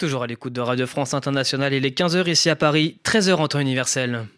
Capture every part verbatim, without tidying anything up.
toujours à l'écoute de Radio France Internationale. Il est quinze heures ici à Paris, treize heures en temps universel.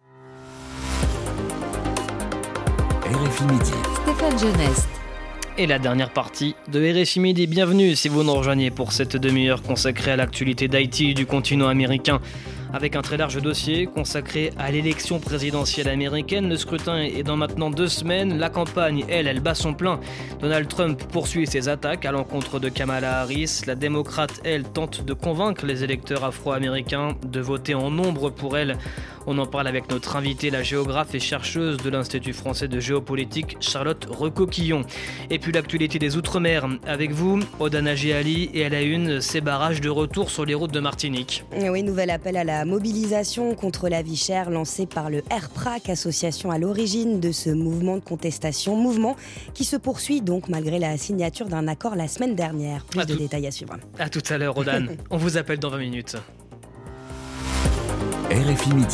R F I Midi. Stéphane Genest. Et la dernière partie de R F I Midi. Bienvenue si vous nous rejoignez pour cette demi-heure consacrée à l'actualité d'Haïti et du continent américain. Avec un très large dossier consacré à l'élection présidentielle américaine. Le scrutin est dans maintenant deux semaines. La campagne, elle, elle bat son plein. Donald Trump poursuit ses attaques à l'encontre de Kamala Harris. La démocrate, elle, tente de convaincre les électeurs afro-américains de voter en nombre pour elle. On en parle avec notre invitée, la géographe et chercheuse de l'Institut français de géopolitique, Charlotte Recoquillon. Et puis l'actualité des Outre-mer avec vous, Oda Nagy Ali, et à la une, ces barrages de retour sur les routes de Martinique. Oui, nouvel appel à la mobilisation contre la vie chère lancée par le R P R A C, association à l'origine de ce mouvement de contestation. Mouvement qui se poursuit donc malgré la signature d'un accord la semaine dernière. Plus à de tout... détails à suivre. À tout à l'heure, Odan. On vous appelle dans vingt minutes. R F I Midi.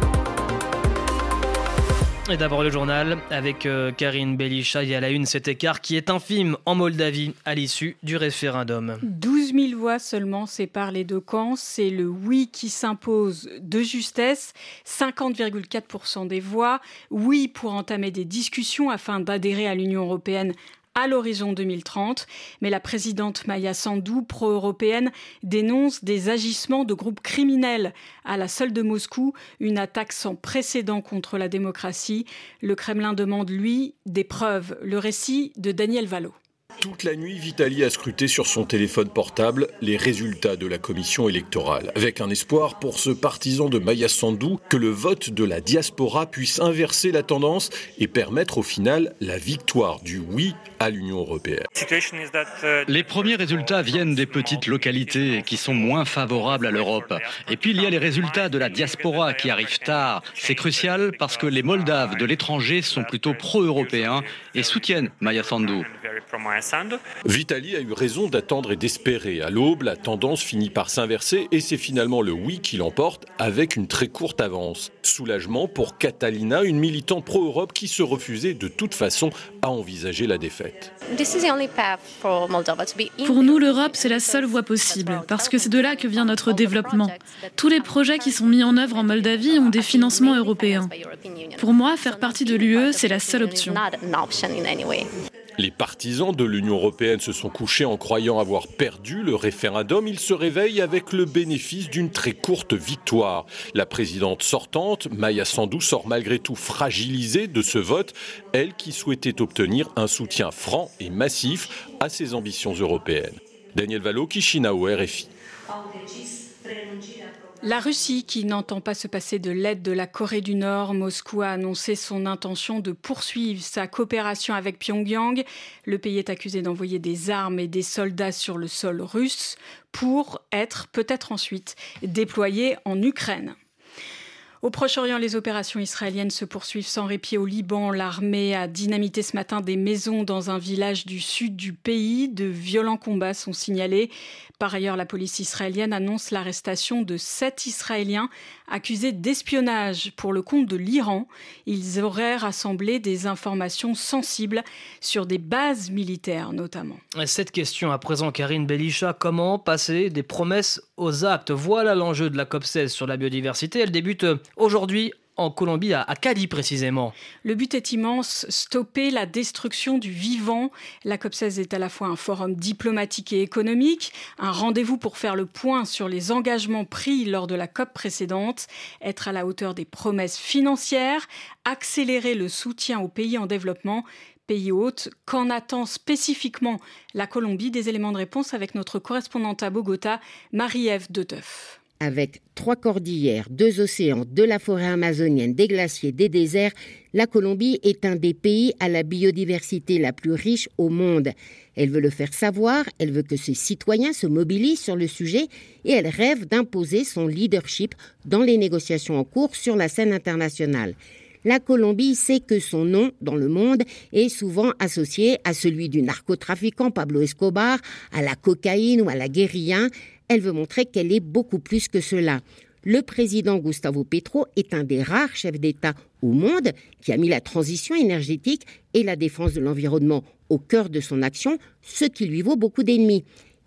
Et d'abord le journal avec euh, Karine Belisha. Il y a la une, cet écart qui est infime en Moldavie à l'issue du référendum. douze mille voix seulement séparent les deux camps. C'est le oui qui s'impose de justesse. cinquante virgule quatre pour cent des voix. Oui pour entamer des discussions afin d'adhérer à l'Union européenne à l'horizon deux mille trente. Mais la présidente Maia Sandu, pro-européenne, dénonce des agissements de groupes criminels à la solde de Moscou, une attaque sans précédent contre la démocratie. Le Kremlin demande, lui, des preuves. Le récit de Daniel Valo. Toute la nuit, Vitali a scruté sur son téléphone portable les résultats de la commission électorale, avec un espoir pour ce partisan de Maia Sandu que le vote de la diaspora puisse inverser la tendance et permettre au final la victoire du oui à l'Union européenne. Les premiers résultats viennent des petites localités qui sont moins favorables à l'Europe. Et puis il y a les résultats de la diaspora qui arrivent tard. C'est crucial parce que les Moldaves de l'étranger sont plutôt pro-européens et soutiennent Maia Sandu. Vitali a eu raison d'attendre et d'espérer. À l'aube, la tendance finit par s'inverser et c'est finalement le oui qui l'emporte avec une très courte avance. Soulagement pour Catalina, une militante pro-Europe qui se refusait de toute façon à envisager la défaite. Pour nous, l'Europe, c'est la seule voie possible, parce que c'est de là que vient notre développement. Tous les projets qui sont mis en œuvre en Moldavie ont des financements européens. Pour moi, faire partie de l'U E, c'est la seule option. Les partisans de l'Union européenne se sont couchés en croyant avoir perdu le référendum. Ils se réveillent avec le bénéfice d'une très courte victoire. La présidente sortante, Maia Sandu, sort malgré tout fragilisée de ce vote, elle qui souhaitait obtenir un soutien franc et massif à ses ambitions européennes. Daniel Valo, Chisinau, R F I. La Russie, qui n'entend pas se passer de l'aide de la Corée du Nord, Moscou a annoncé son intention de poursuivre sa coopération avec Pyongyang. Le pays est accusé d'envoyer des armes et des soldats sur le sol russe pour être, peut-être ensuite, déployés en Ukraine. Au Proche-Orient, les opérations israéliennes se poursuivent sans répit au Liban. L'armée a dynamité ce matin des maisons dans un village du sud du pays. De violents combats sont signalés. Par ailleurs, la police israélienne annonce l'arrestation de sept Israéliens accusés d'espionnage pour le compte de l'Iran. Ils auraient rassemblé des informations sensibles sur des bases militaires notamment. Cette question à présent, Karine Belisha, comment passer des promesses aux actes? Voilà l'enjeu de la COP seize sur la biodiversité. Elle débute aujourd'hui en Colombie, à Cali précisément. Le but est immense, stopper la destruction du vivant. La COP seize est à la fois un forum diplomatique et économique, un rendez-vous pour faire le point sur les engagements pris lors de la COP précédente, être à la hauteur des promesses financières, accélérer le soutien aux pays en développement, pays hôtes. Qu'en attend spécifiquement la Colombie? Des éléments de réponse avec notre correspondante à Bogota, Marie-Ève Deteuf. Avec trois cordillères, deux océans, de la forêt amazonienne, des glaciers, des déserts, la Colombie est un des pays à la biodiversité la plus riche au monde. Elle veut le faire savoir, elle veut que ses citoyens se mobilisent sur le sujet et elle rêve d'imposer son leadership dans les négociations en cours sur la scène internationale. La Colombie sait que son nom dans le monde est souvent associé à celui du narcotrafiquant Pablo Escobar, à la cocaïne ou à la guérilla. Elle veut montrer qu'elle est beaucoup plus que cela. Le président Gustavo Petro est un des rares chefs d'État au monde qui a mis la transition énergétique et la défense de l'environnement au cœur de son action, ce qui lui vaut beaucoup d'ennemis.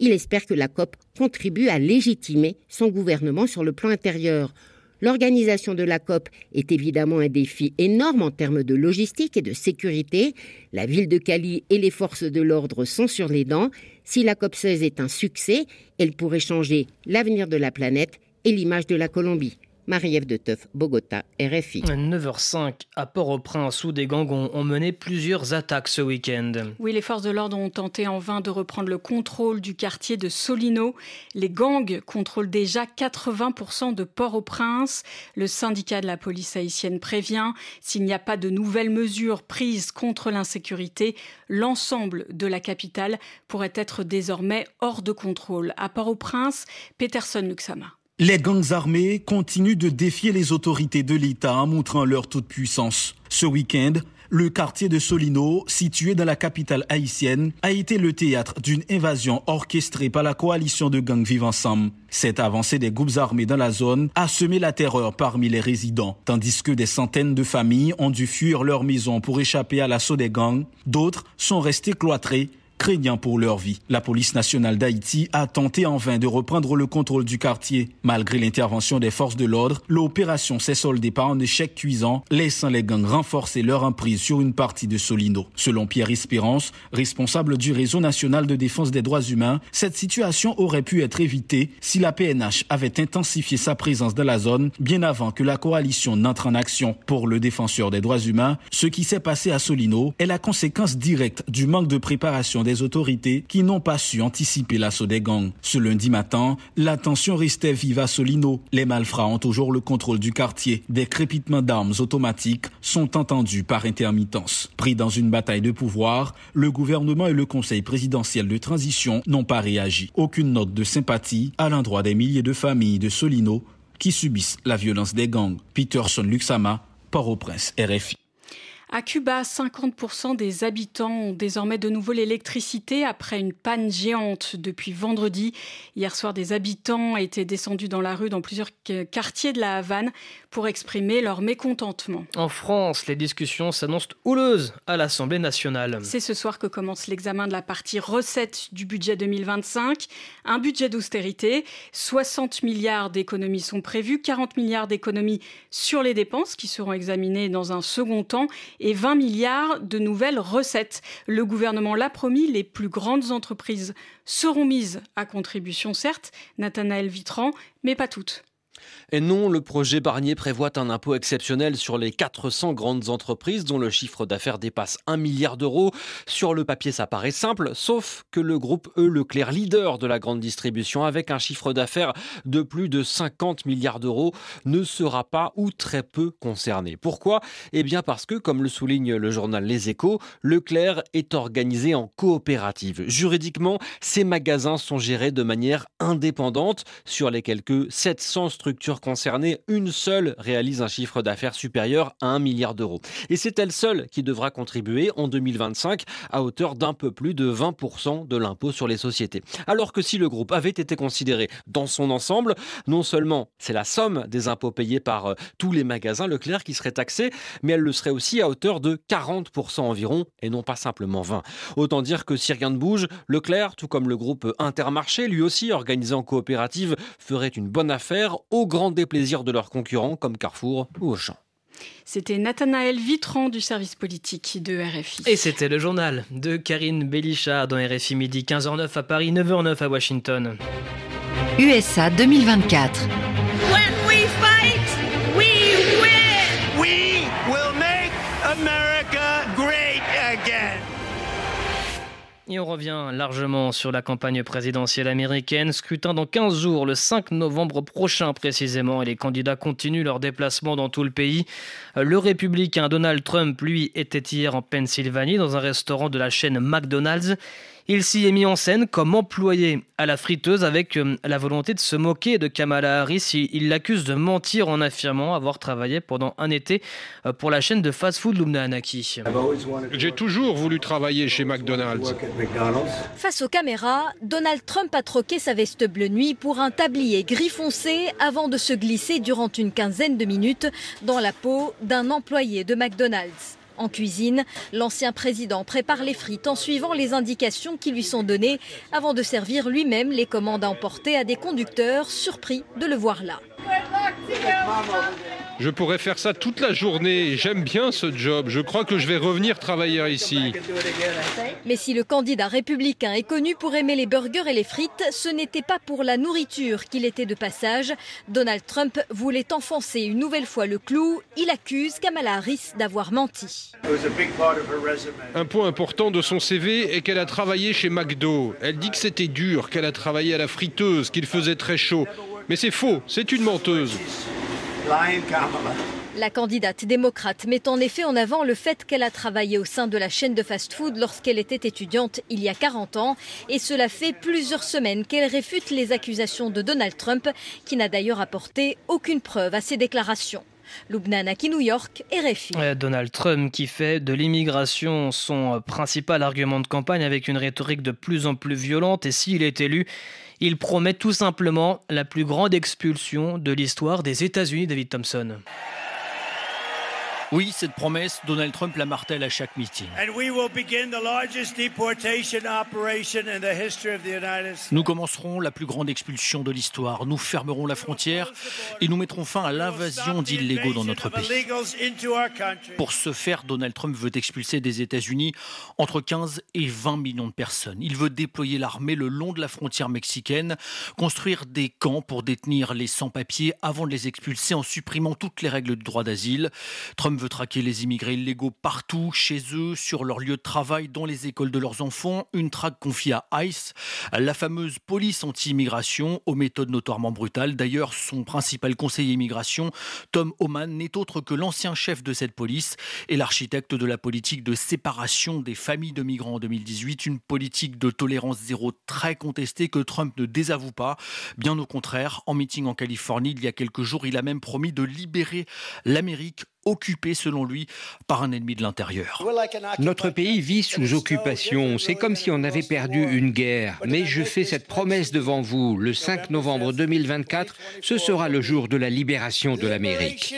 Il espère que la COP contribue à légitimer son gouvernement sur le plan intérieur. L'organisation de la COP est évidemment un défi énorme en termes de logistique et de sécurité. La ville de Cali et les forces de l'ordre sont sur les dents. Si la COP seize est un succès, elle pourrait changer l'avenir de la planète et l'image de la Colombie. Marie-Ève de Teuf, Bogota, R F I. neuf heures cinq, à Port-au-Prince, où des gangs ont, ont mené plusieurs attaques ce week-end. Oui, les forces de l'ordre ont tenté en vain de reprendre le contrôle du quartier de Solino. Les gangs contrôlent déjà quatre-vingts pour cent de Port-au-Prince. Le syndicat de la police haïtienne prévient, s'il n'y a pas de nouvelles mesures prises contre l'insécurité, l'ensemble de la capitale pourrait être désormais hors de contrôle. À Port-au-Prince, Peterson Luxama. Les gangs armés continuent de défier les autorités de l'État en montrant leur toute-puissance. Ce week-end, le quartier de Solino, situé dans la capitale haïtienne, a été le théâtre d'une invasion orchestrée par la coalition de gangs Vivre Ensemble. Cette avancée des groupes armés dans la zone a semé la terreur parmi les résidents, tandis que des centaines de familles ont dû fuir leur maison pour échapper à l'assaut des gangs. D'autres sont restés cloîtrés, craignant pour leur vie. La police nationale d'Haïti a tenté en vain de reprendre le contrôle du quartier. Malgré l'intervention des forces de l'ordre, l'opération s'est soldée par un échec cuisant, laissant les gangs renforcer leur emprise sur une partie de Solino. Selon Pierre Espérance, responsable du réseau national de défense des droits humains, cette situation aurait pu être évitée si la P N H avait intensifié sa présence dans la zone bien avant que la coalition n'entre en action. Pour le défenseur des droits humains, ce qui s'est passé à Solino est la conséquence directe du manque de préparation des autorités qui n'ont pas su anticiper l'assaut des gangs. Ce lundi matin, la tension restait vive à Solino. Les malfrats ont toujours le contrôle du quartier. Des crépitements d'armes automatiques sont entendus par intermittence. Pris dans une bataille de pouvoir, le gouvernement et le conseil présidentiel de transition n'ont pas réagi. Aucune note de sympathie à l'endroit des milliers de familles de Solino qui subissent la violence des gangs. Peterson Luxama, Port-au-Prince, R F I. À Cuba, cinquante pour cent des habitants ont désormais de nouveau l'électricité après une panne géante depuis vendredi. Hier soir, des habitants étaient descendus dans la rue dans plusieurs quartiers de la Havane pour exprimer leur mécontentement. En France, les discussions s'annoncent houleuses à l'Assemblée nationale. C'est ce soir que commence l'examen de la partie recettes du budget deux mille vingt-cinq. Un budget d'austérité, soixante milliards d'économies sont prévues, quarante milliards d'économies sur les dépenses qui seront examinées dans un second temps et vingt milliards de nouvelles recettes. Le gouvernement l'a promis, les plus grandes entreprises seront mises à contribution, certes, Nathanaël Vitran, mais pas toutes. Et non, le projet Barnier prévoit un impôt exceptionnel sur les quatre cents grandes entreprises dont le chiffre d'affaires dépasse un milliard d'euros. Sur le papier, ça paraît simple, sauf que le groupe E. Leclerc, leader de la grande distribution, avec un chiffre d'affaires de plus de cinquante milliards d'euros, ne sera pas ou très peu concerné. Pourquoi ? Eh bien parce que, comme le souligne le journal Les Échos, Leclerc est organisé en coopérative. Juridiquement, ces magasins sont gérés de manière indépendante. Sur les quelques sept cents structures concernées, une seule réalise un chiffre d'affaires supérieur à un milliard d'euros. Et c'est elle seule qui devra contribuer en deux mille vingt-cinq à hauteur d'un peu plus de vingt pour cent de l'impôt sur les sociétés. Alors que si le groupe avait été considéré dans son ensemble, non seulement c'est la somme des impôts payés par euh, tous les magasins Leclerc qui serait taxée, mais elle le serait aussi à hauteur de quarante pour cent environ et non pas simplement vingt. Autant dire que si rien ne bouge, Leclerc, tout comme le groupe Intermarché, lui aussi organisé en coopérative, ferait une bonne affaire au grand déplaisir de leurs concurrents comme Carrefour ou Auchan. C'était Nathanaël Vitran du service politique de R F I. Et c'était le journal de Karine Bellichard dans R F I Midi, quinze heures neuf à Paris, neuf heures neuf à Washington. U S A deux mille vingt-quatre. When we fight, we win! We will make America great again! Et on revient largement sur la campagne présidentielle américaine. Scrutin dans quinze jours, le cinq novembre prochain précisément. Et les candidats continuent leur déplacement dans tout le pays. Le républicain Donald Trump, lui, était hier en Pennsylvanie dans un restaurant de la chaîne McDonald's. Il s'y est mis en scène comme employé à la friteuse avec la volonté de se moquer de Kamala Harris. Il l'accuse de mentir en affirmant avoir travaillé pendant un été pour la chaîne de fast-food Lumna Anaki. J'ai toujours voulu travailler chez McDonald's. Face aux caméras, Donald Trump a troqué sa veste bleu nuit pour un tablier gris foncé avant de se glisser durant une quinzaine de minutes dans la peau d'un employé de McDonald's. En cuisine, l'ancien président prépare les frites en suivant les indications qui lui sont données avant de servir lui-même les commandes à emporter à des conducteurs surpris de le voir là. Je pourrais faire ça toute la journée. J'aime bien ce job. Je crois que je vais revenir travailler ici. Mais si le candidat républicain est connu pour aimer les burgers et les frites, ce n'était pas pour la nourriture qu'il était de passage. Donald Trump voulait enfoncer une nouvelle fois le clou. Il accuse Kamala Harris d'avoir menti. Un point important de son C V est qu'elle a travaillé chez McDo. Elle dit que c'était dur, qu'elle a travaillé à la friteuse, qu'il faisait très chaud. Mais c'est faux, c'est une menteuse. La candidate démocrate met en effet en avant le fait qu'elle a travaillé au sein de la chaîne de fast-food lorsqu'elle était étudiante il y a quarante ans. Et cela fait plusieurs semaines qu'elle réfute les accusations de Donald Trump, qui n'a d'ailleurs apporté aucune preuve à ses déclarations. Lubna Naki, New York, R F I. Donald Trump qui fait de l'immigration son principal argument de campagne avec une rhétorique de plus en plus violente. Et s'il est élu, il promet tout simplement la plus grande expulsion de l'histoire des États-Unis, David Thompson. Oui, cette promesse, Donald Trump la martèle à chaque meeting. Nous commencerons la plus grande expulsion de l'histoire. Nous fermerons la frontière et nous mettrons fin à l'invasion d'illégaux dans notre pays. Pour ce faire, Donald Trump veut expulser des États-Unis entre quinze et vingt millions de personnes. Il veut déployer l'armée le long de la frontière mexicaine, construire des camps pour détenir les sans-papiers avant de les expulser en supprimant toutes les règles du droit d'asile. Trump veut traquer les immigrés illégaux partout, chez eux, sur leur lieu de travail, dans les écoles de leurs enfants. Une traque confiée à ICE, la fameuse police anti-immigration, aux méthodes notoirement brutales. D'ailleurs, son principal conseiller immigration, Tom Homan, n'est autre que l'ancien chef de cette police et l'architecte de la politique de séparation des familles de migrants en deux mille dix-huit. Une politique de tolérance zéro très contestée que Trump ne désavoue pas. Bien au contraire, en meeting en Californie, il y a quelques jours, il a même promis de libérer l'Amérique occupé, selon lui, par un ennemi de l'intérieur. Notre pays vit sous occupation. C'est comme si on avait perdu une guerre. Mais je fais cette promesse devant vous. Le cinq novembre deux mille vingt-quatre, ce sera le jour de la libération de l'Amérique.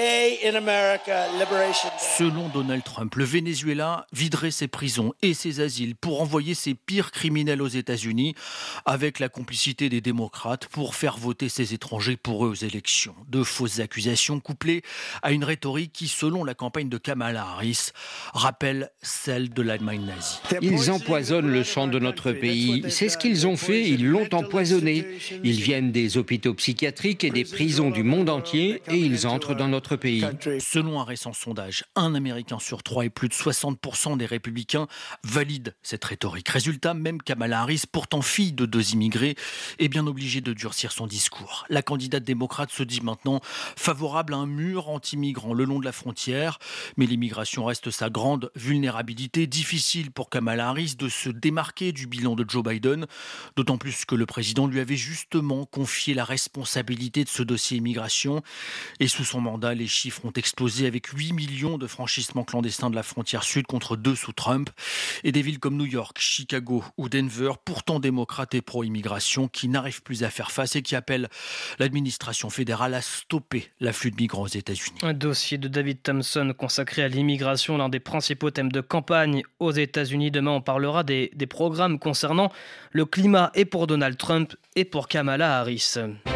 Selon Donald Trump, le Venezuela viderait ses prisons et ses asiles pour envoyer ses pires criminels aux États-Unis, avec la complicité des démocrates pour faire voter ces étrangers pour eux aux élections. De fausses accusations couplées à une rhétorique qui, selon la campagne de Kamala Harris, rappelle celle de l'Allemagne nazie. Ils empoisonnent le sang de notre pays. C'est ce qu'ils ont fait, ils l'ont empoisonné. Ils viennent des hôpitaux psychiatriques et des prisons du monde entier et ils entrent dans notre pays. Selon un récent sondage, un Américain sur trois et plus de soixante pour cent des républicains valident cette rhétorique. Résultat, même Kamala Harris, pourtant fille de deux immigrés, est bien obligée de durcir son discours. La candidate démocrate se dit maintenant favorable à un mur anti-migrants le long de la frontière, mais l'immigration reste sa grande vulnérabilité. Difficile pour Kamala Harris de se démarquer du bilan de Joe Biden, d'autant plus que le président lui avait justement confié la responsabilité de ce dossier immigration. Et sous son mandat, les chiffres ont explosé avec huit millions de franchissements clandestins de la frontière sud contre deux sous Trump. Et des villes comme New York, Chicago ou Denver, pourtant démocrates et pro-immigration, qui n'arrivent plus à faire face et qui appellent l'administration fédérale à stopper l'afflux de migrants aux États-Unis. Un dossier de David Thompson consacré à l'immigration, l'un des principaux thèmes de campagne aux États-Unis. Demain, on parlera des, des programmes concernant le climat et pour Donald Trump et pour Kamala Harris.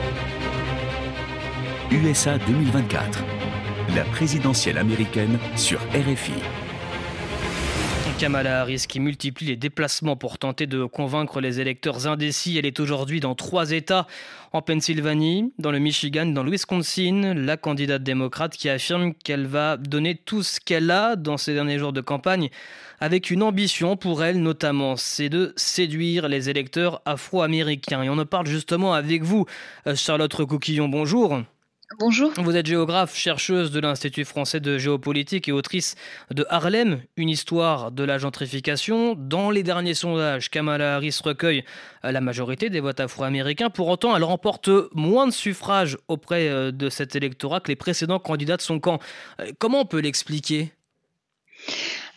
U S A deux mille vingt-quatre, la présidentielle américaine sur R F I. Kamala Harris qui multiplie les déplacements pour tenter de convaincre les électeurs indécis. Elle est aujourd'hui dans trois États, en Pennsylvanie, dans le Michigan, dans le Wisconsin. La candidate démocrate qui affirme qu'elle va donner tout ce qu'elle a dans ces derniers jours de campagne, avec une ambition pour elle notamment, c'est de séduire les électeurs afro-américains. Et on en parle justement avec vous, Charlotte Recoquillon, bonjour. Bonjour. Vous êtes géographe, chercheuse de l'Institut français de géopolitique et autrice de Harlem, une histoire de la gentrification. Dans les derniers sondages, Kamala Harris recueille la majorité des votes afro-américains. Pour autant, elle remporte moins de suffrages auprès de cet électorat que les précédents candidats de son camp. Comment on peut l'expliquer ?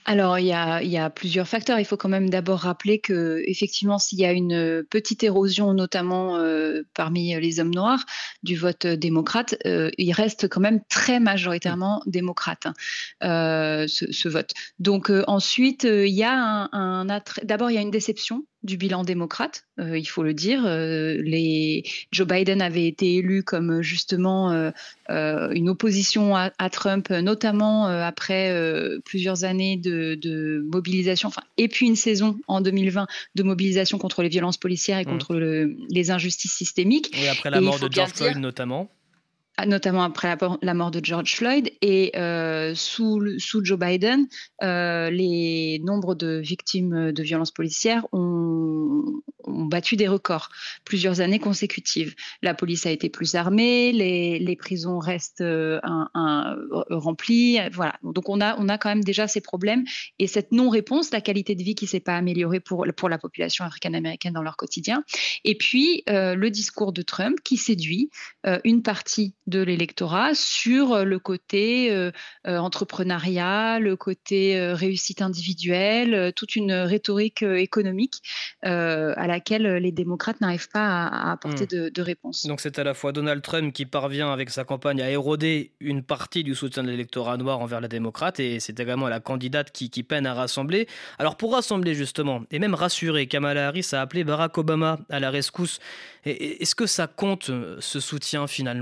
Alors, il y a, il y a plusieurs facteurs. Il faut quand même d'abord rappeler que, effectivement, s'il y a une petite érosion, notamment euh, parmi les hommes noirs, du vote démocrate, euh, il reste quand même très majoritairement démocrate, hein, euh, ce, ce vote. Donc euh, ensuite, euh, il y a un, un attrait. D'abord, il y a une déception du bilan démocrate, euh, il faut le dire. Euh, les... Joe Biden avait été élu comme justement euh, euh, une opposition à, à Trump, notamment euh, après euh, plusieurs années de, de mobilisation, enfin, et puis une saison en deux mille vingt de mobilisation contre les violences policières et mmh. contre le, les injustices systémiques. Oui, après la et mort de George Floyd dire... notamment. Notamment après la, la mort de George Floyd, et euh, sous, sous Joe Biden, euh, les nombres de victimes de violences policières ont, ont battu des records plusieurs années consécutives. La police a été plus armée, les, les prisons restent euh, un, un, remplies, voilà. Donc on a, on a quand même déjà ces problèmes, et cette non-réponse, la qualité de vie qui ne s'est pas améliorée pour, pour la population africaine-américaine dans leur quotidien, et puis euh, le discours de Trump qui séduit euh, une partie de l'électorat sur le côté euh, euh, entrepreneuriat, le côté euh, réussite individuelle, euh, toute une rhétorique euh, économique euh, à laquelle les démocrates n'arrivent pas à, à apporter mmh. de, de réponse. Donc c'est à la fois Donald Trump qui parvient avec sa campagne à éroder une partie du soutien de l'électorat noir envers les démocrates, et c'est également la candidate qui, qui peine à rassembler. Alors pour rassembler justement, et même rassurer, Kamala Harris a appelé Barack Obama à la rescousse. Et, est-ce que ça compte, ce soutien finalement ?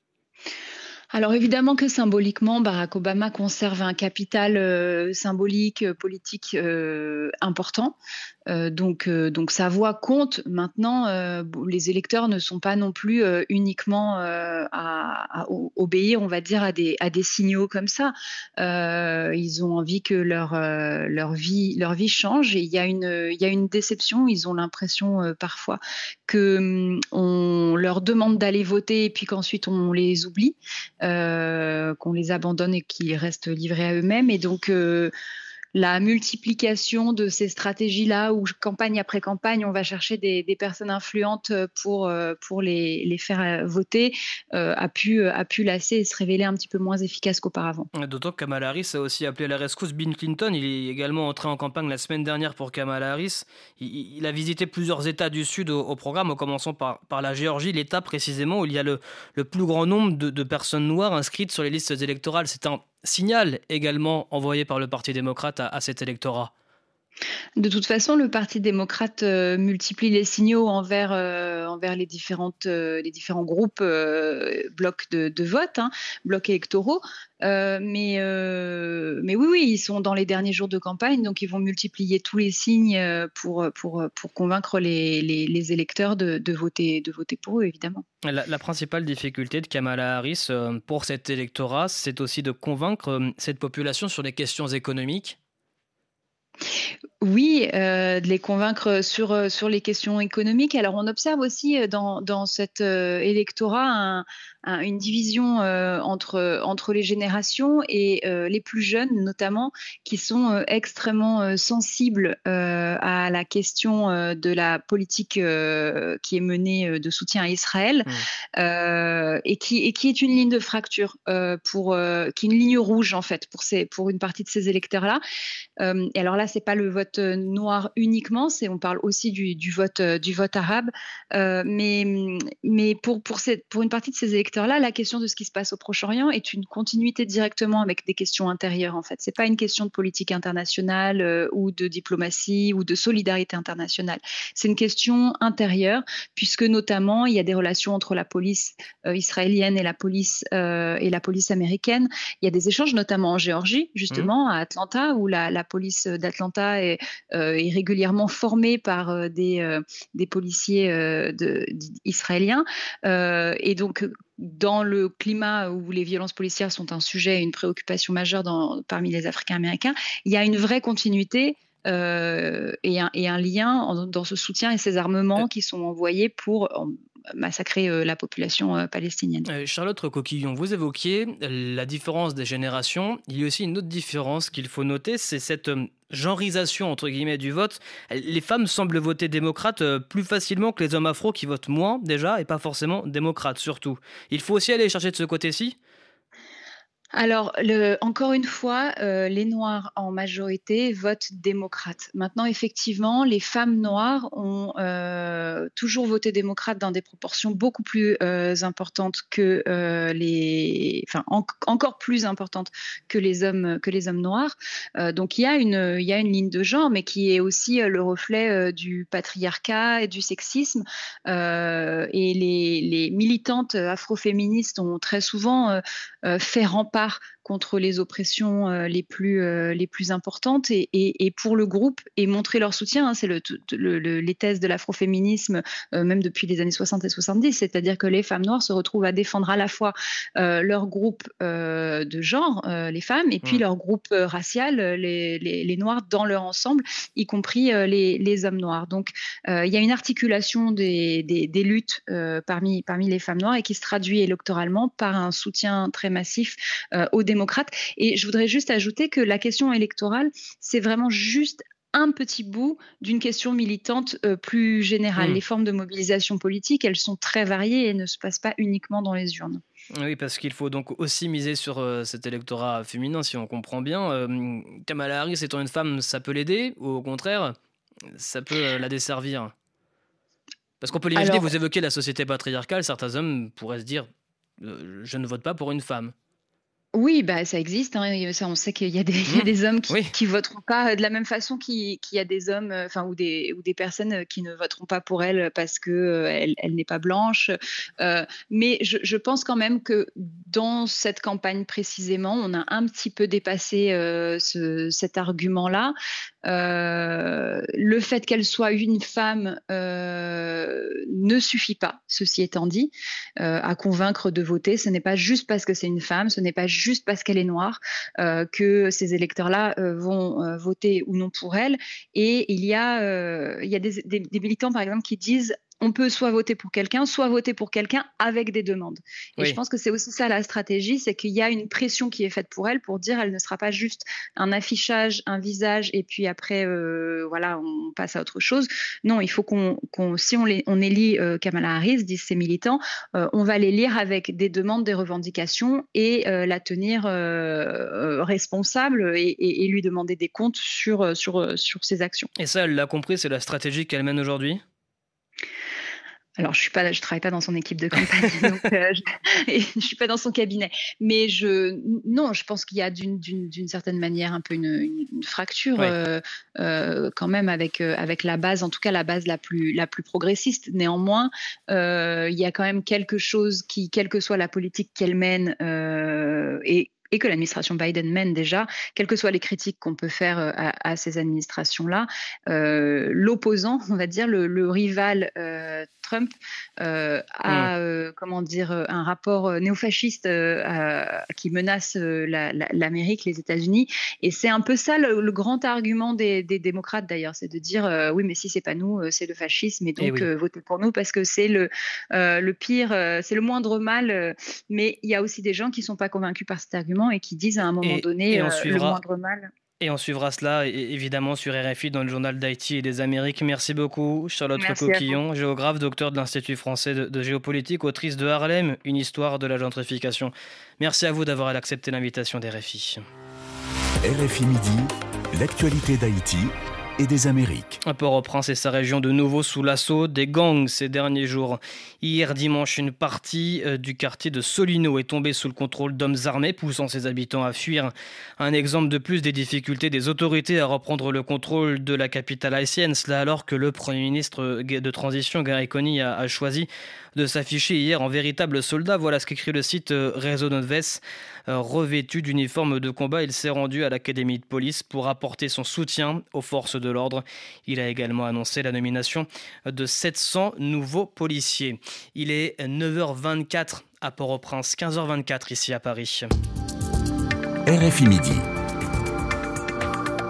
Alors évidemment que symboliquement, Barack Obama conserve un capital euh, symbolique, euh, politique euh, important. Euh, donc, euh, donc sa voix compte. Maintenant, euh, les électeurs ne sont pas non plus euh, uniquement euh, à, à obéir, on va dire, à des, à des signaux comme ça. Euh, ils ont envie que leur, euh, leur, vie, leur vie change, et il y a une, il y a une déception. Ils ont l'impression euh, parfois qu'on hum, leur demande d'aller voter et puis qu'ensuite on les oublie. Euh, qu'on les abandonne et qu'ils restent livrés à eux-mêmes. Et donc, euh, la multiplication de ces stratégies-là, où campagne après campagne, on va chercher des, des personnes influentes pour, pour les, les faire voter, euh, a, pu, a pu lasser et se révéler un petit peu moins efficace qu'auparavant. D'autant que Kamala Harris a aussi appelé à la rescousse Bill Clinton. Il est également entré en campagne la semaine dernière pour Kamala Harris. Il, il a visité plusieurs États du Sud au, au programme, en commençant par, par la Géorgie, l'État précisément où il y a le, le plus grand nombre de, de personnes noires inscrites sur les listes électorales. C'est un signal également envoyé par le Parti démocrate à, à cet électorat. De toute façon, le Parti démocrate euh, multiplie les signaux envers, euh, envers les, différentes, euh, les différents groupes, euh, blocs de, de vote, hein, blocs électoraux. Euh, mais, euh, mais oui, oui, ils sont dans les derniers jours de campagne, donc ils vont multiplier tous les signes pour, pour, pour convaincre les, les, les électeurs de, de, voter, de voter pour eux, évidemment. La, la principale difficulté de Kamala Harris euh, pour cet électorat, c'est aussi de convaincre euh, cette population sur les questions économiques. Oui, euh, de les convaincre sur, sur les questions économiques. Alors, on observe aussi dans, dans cet euh, électorat un, un, une division euh, entre, entre les générations et euh, les plus jeunes, notamment, qui sont euh, extrêmement euh, sensibles euh, à la question euh, de la politique euh, qui est menée euh, de soutien à Israël, mmh. euh, et, qui, et qui est une ligne de fracture, euh, pour, euh, qui est une ligne rouge, en fait, pour, ces, pour une partie de ces électeurs-là. Euh, et alors là, c'est pas le vote noir uniquement, c'est, on parle aussi du, du, vote, du vote arabe, euh, mais, mais pour, pour, cette, pour une partie de ces électeurs-là, la question de ce qui se passe au Proche-Orient est une continuité directement avec des questions intérieures, en fait. C'est pas une question de politique internationale euh, ou de diplomatie ou de solidarité internationale. C'est une question intérieure, puisque notamment, il y a des relations entre la police euh, israélienne et la police, euh, et la police américaine. Il y a des échanges, notamment en Géorgie, justement, mmh. à Atlanta, où la, la police d'Atlanta est Euh, est régulièrement formé par euh, des, euh, des policiers euh, de, israéliens. Euh, et donc, dans le climat où les violences policières sont un sujet, une préoccupation majeure dans, parmi les Africains-Américains, il y a une vraie continuité euh, et, un, et un lien en, dans ce soutien et ces armements qui sont envoyés pour en, massacrer euh, la population euh, palestinienne. Euh, Charlotte Recoquillon, vous évoquiez la différence des générations. Il y a aussi une autre différence qu'il faut noter, c'est cette euh, genrisation entre guillemets du vote. Les femmes semblent voter démocrate euh, plus facilement que les hommes afro qui votent moins déjà et pas forcément démocrate surtout. Il faut aussi aller chercher de ce côté-ci ? Alors, le, encore une fois, euh, les Noirs en majorité votent démocrate. Maintenant, effectivement, les femmes noires ont euh, toujours voté démocrate dans des proportions beaucoup plus euh, importantes que euh, les, enfin, en, encore plus importantes que les hommes que les hommes noirs. Euh, donc, il y a une, il y a une ligne de genre, mais qui est aussi euh, le reflet euh, du patriarcat et du sexisme. Euh, et les, les militantes afroféministes ont très souvent euh, euh, fait rempart contre les oppressions euh, les, plus, euh, les plus importantes et, et, et pour le groupe et montrer leur soutien. Hein, c'est le, le, le, les thèses de l'afroféminisme, euh, même depuis les années soixante et soixante-dix, c'est-à-dire que les femmes noires se retrouvent à défendre à la fois euh, leur groupe euh, de genre, euh, les femmes, et puis mmh. leur groupe euh, racial, les, les, les noirs dans leur ensemble, y compris euh, les, les hommes noirs. Donc euh, il y a une articulation des, des, des luttes euh, parmi, parmi les femmes noires et qui se traduit électoralement par un soutien très massif Euh, aux démocrates. Et je voudrais juste ajouter que la question électorale, c'est vraiment juste un petit bout d'une question militante euh, plus générale. Mmh. Les formes de mobilisation politique, elles sont très variées et ne se passent pas uniquement dans les urnes. Oui, parce qu'il faut donc aussi miser sur euh, cet électorat féminin, si on comprend bien. Euh, Kamala Harris étant une femme, ça peut l'aider ou au contraire, ça peut euh, la desservir? Parce qu'on peut l'imaginer, Alors... vous évoquez la société patriarcale, certains hommes pourraient se dire euh, « je ne vote pas pour une femme ». Oui, bah, ça existe. Hein, ça, on sait qu'il y a des, mmh. il y a des hommes qui oui. qui voteront pas de la même façon qu'il, qu'il y a des hommes, enfin ou des ou des personnes qui ne voteront pas pour elle parce que euh, elle, elle n'est pas blanche. Euh, mais je, je pense quand même que dans cette campagne précisément, on a un petit peu dépassé euh, ce, cet argument-là. Euh, le fait qu'elle soit une femme euh, ne suffit pas, ceci étant dit, euh, à convaincre de voter. Ce n'est pas juste parce que c'est une femme, ce n'est pas juste parce qu'elle est noire euh, que ces électeurs-là euh, vont euh, voter ou non pour elle. Et il y a, euh, il y a des, des, des militants, par exemple, qui disent on peut soit voter pour quelqu'un, soit voter pour quelqu'un avec des demandes. Et oui. je pense que c'est aussi ça la stratégie, c'est qu'il y a une pression qui est faite pour elle pour dire elle ne sera pas juste un affichage, un visage, et puis après, euh, voilà, on passe à autre chose. Non, il faut qu'on, qu'on si on, les, on élit euh, Kamala Harris, disent ces militants, euh, on va les lire avec des demandes, des revendications et euh, la tenir euh, responsable et, et, et lui demander des comptes sur, sur, sur ses actions. Et ça, elle l'a compris, c'est la stratégie qu'elle mène aujourd'hui ? Alors, je suis pas, je travaille pas dans son équipe de campagne, donc euh, je, je suis pas dans son cabinet. Mais je, non, je pense qu'il y a d'une, d'une, d'une certaine manière un peu une, une, une fracture ouais. euh, euh, quand même avec euh, avec la base, en tout cas la base la plus la plus progressiste. Néanmoins, euh, il y a quand même quelque chose qui, quelle que soit la politique qu'elle mène, euh, et et que l'administration Biden mène déjà, quelles que soient les critiques qu'on peut faire à, à ces administrations-là, euh, l'opposant, on va dire, le, le rival euh, Trump, euh, a, mmh. euh, comment dire, un rapport néofasciste euh, à, qui menace la, la, l'Amérique, les États-Unis. Et c'est un peu ça le, le grand argument des, des démocrates d'ailleurs, c'est de dire euh, oui, mais si c'est pas nous, c'est le fascisme, et donc et oui. euh, votez pour nous parce que c'est le, euh, le pire, euh, c'est le moindre mal. Euh, mais il y a aussi des gens qui sont pas convaincus par cet argument et qui disent à un moment et, donné et euh, suivra, le moindre mal. Et on suivra cela évidemment sur R F I dans le journal d'Haïti et des Amériques. Merci beaucoup Charlotte Merci Coquillon, géographe, docteur de l'Institut français de, de géopolitique, autrice de Harlem, une histoire de la gentrification. Merci à vous d'avoir accepté l'invitation d'R F I. R F I Midi, l'actualité d'Haïti et des Amériques. Port-au-Prince et sa région de nouveau sous l'assaut des gangs ces derniers jours. Hier dimanche, une partie du quartier de Solino est tombée sous le contrôle d'hommes armés, poussant ses habitants à fuir. Un exemple de plus des difficultés des autorités à reprendre le contrôle de la capitale haïtienne, cela alors que le Premier ministre de transition, Gary Coney, a, a choisi de s'afficher hier en véritable soldat. Voilà ce qu'écrit le site Réseau Noves. Revêtu d'uniforme de combat, il s'est rendu à l'académie de police pour apporter son soutien aux forces de l'ordre. Il a également annoncé la nomination de sept cents nouveaux policiers. Il est neuf heures vingt-quatre à Port-au-Prince, quinze heures vingt-quatre ici à Paris. R F I Midi.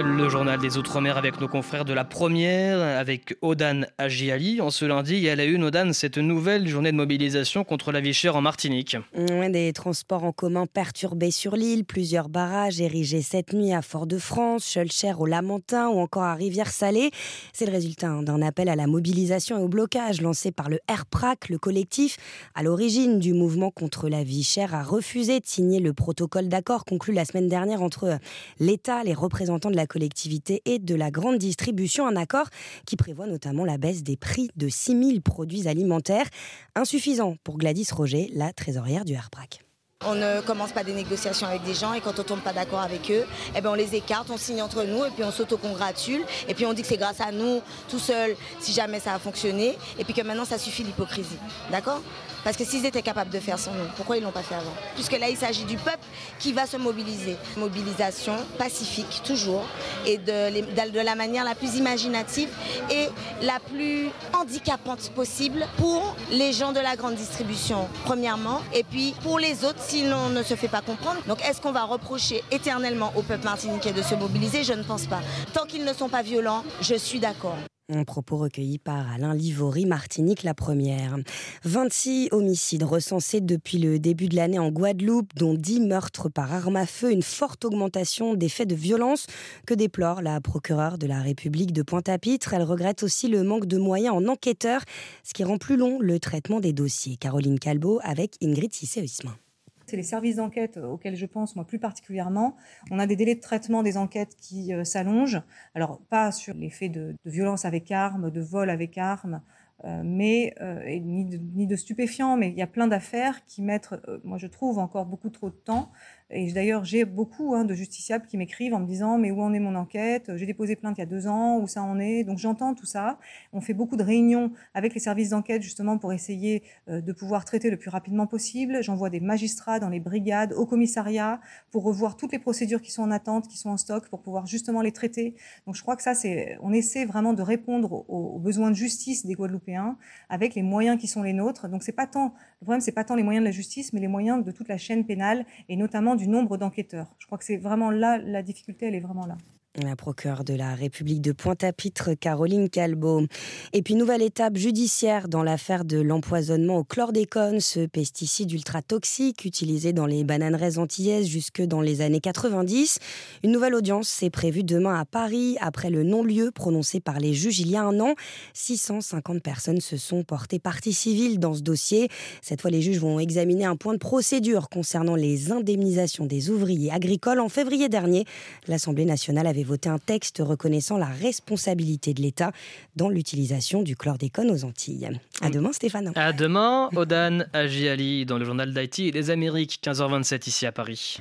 Le journal des Outre-mer avec nos confrères de la Première, avec Odan Agiali. En ce lundi, il y a la une, Odan, cette nouvelle journée de mobilisation contre la vie chère en Martinique. Ouais, des transports en commun perturbés sur l'île, plusieurs barrages érigés cette nuit à Fort-de-France, Schœlcher au Lamentin ou encore à Rivière-Salée. C'est le résultat d'un appel à la mobilisation et au blocage lancé par le R P R A C, le collectif à l'origine du mouvement contre la vie chère, a refusé de signer le protocole d'accord conclu la semaine dernière entre l'État, les représentants de la collectivité et de la grande distribution, un accord qui prévoit notamment la baisse des prix de six mille produits alimentaires, insuffisant pour Gladys Roger, la trésorière du R P R A C. On ne commence pas des négociations avec des gens et quand on ne tombe pas d'accord avec eux, eh ben on les écarte, on signe entre nous et puis on s'autocongratule et puis on dit que c'est grâce à nous, tout seul, si jamais ça a fonctionné et puis que maintenant ça suffit l'hypocrisie. d'accord ? Parce que s'ils étaient capables de faire sans nous, pourquoi ils ne l'ont pas fait avant ? Puisque là, il s'agit du peuple qui va se mobiliser. Mobilisation pacifique, toujours, et de, de la manière la plus imaginative et la plus handicapante possible pour les gens de la grande distribution, premièrement, et puis pour les autres, si l'on ne se fait pas comprendre. Donc, est-ce qu'on va reprocher éternellement au peuple martiniquais de se mobiliser ? Je ne pense pas. Tant qu'ils ne sont pas violents, je suis d'accord. Un propos recueilli par Alain Livory, Martinique la Première. vingt-six homicides recensés depuis le début de l'année en Guadeloupe, dont dix meurtres par arme à feu, une forte augmentation des faits de violence que déplore la procureure de la République de Pointe-à-Pitre. Elle regrette aussi le manque de moyens en enquêteurs, ce qui rend plus long le traitement des dossiers. Caroline Calbo avec Ingrid Cissé-Huisman. C'est les services d'enquête auxquels je pense, moi, plus particulièrement. On a des délais de traitement des enquêtes qui euh, s'allongent. Alors, pas sur les faits de, de violence avec armes, de vol avec armes, euh, mais, euh, et ni, de, ni de stupéfiants, mais il y a plein d'affaires qui mettent, euh, moi, je trouve, encore beaucoup trop de temps. Et d'ailleurs, j'ai beaucoup hein, de justiciables qui m'écrivent en me disant « mais où en est mon enquête ? J'ai déposé plainte il y a deux ans, où ça en est ?» Donc j'entends tout ça. On fait beaucoup de réunions avec les services d'enquête justement pour essayer euh, de pouvoir traiter le plus rapidement possible. J'envoie des magistrats dans les brigades, au commissariat, pour revoir toutes les procédures qui sont en attente, qui sont en stock, pour pouvoir justement les traiter. Donc je crois que ça, c'est, on essaie vraiment de répondre aux, aux besoins de justice des Guadeloupéens avec les moyens qui sont les nôtres. Donc c'est pas tant, le problème, c'est pas tant les moyens de la justice, mais les moyens de toute la chaîne pénale et notamment du nombre d'enquêteurs. Je crois que c'est vraiment là, la difficulté, elle est vraiment là. La procureure de la République de Pointe-à-Pitre, Caroline Calbo. Et puis, nouvelle étape judiciaire dans l'affaire de l'empoisonnement au chlordécone, ce pesticide ultra toxique utilisé dans les bananeraies antillaises jusque dans les années quatre-vingt-dix. Une nouvelle audience est prévue demain à Paris, après le non-lieu prononcé par les juges il y a un an. six cent cinquante personnes se sont portées partie civile dans ce dossier. Cette fois, les juges vont examiner un point de procédure concernant les indemnisations des ouvriers agricoles. En février dernier, l'Assemblée nationale avait voté un texte reconnaissant la responsabilité de l'État dans l'utilisation du chlordécone aux Antilles. À demain, Stéphane. À demain, Odan Agiali dans le journal d'Haïti et des Amériques, quinze heures vingt-sept ici à Paris.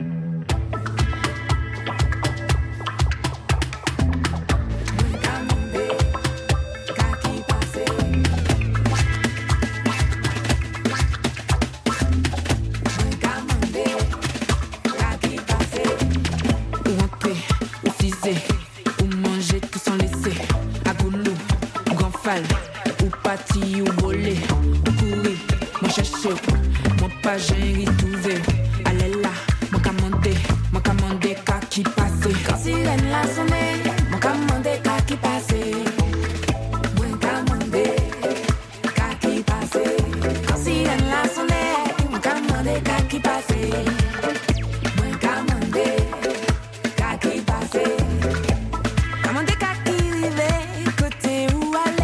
Ou parti ou volé, ou courir, moi chercher, moi pas j'ai trouvé. Allez là, moi commandé, moi commandé qui passe. Quand sirène la sonné, moi commandé qui passe. Moi commandé qui passe. Quand sirène la sonné, moi commandé qui passe. Moi commandé qui passe. Commandé qui rive, côté où aller.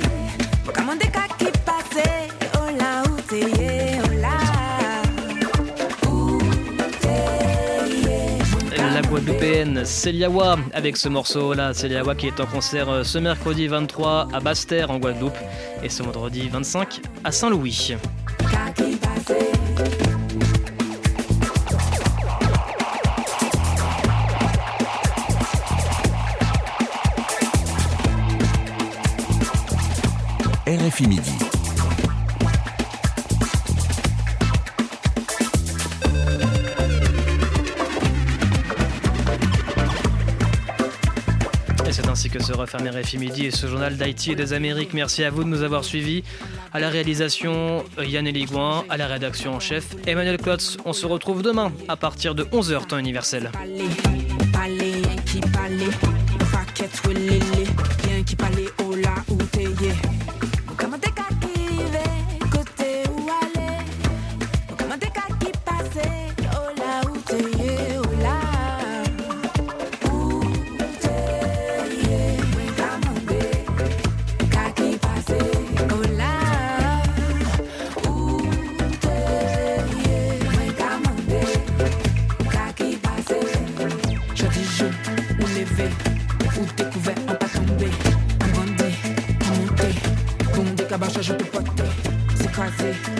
La Guadeloupéenne Céliawa avec ce morceau-là, Céliawa qui est en concert ce mercredi vingt-trois à Basse-Terre en Guadeloupe et ce vendredi vingt-cinq à Saint-Louis. R F I Midi. Et c'est ainsi que se referme R F I Midi et ce journal d'Haïti et des Amériques. Merci à vous de nous avoir suivis. À la réalisation, Yann Eligouin, à la rédaction en chef, Emmanuel Klotz. On se retrouve demain à partir de onze heures temps universel. Parler, parler, qui parler. tête ou lélé, bien qui parlait au là où t'es yé. Comment t'es qu'à qui va, côté où aller? Comment t'es qu'à qui passer, au là où t'es yé, au là. Où t'es yé, comment t'es qu'à qui passer, au là. Où t'es yé, comment t'es qu'à qui passer. Je dis je, ou levé, ou découvert, en pas tombé, en bandé, en monté, pour me décabacher, je peux porter, s'écraser.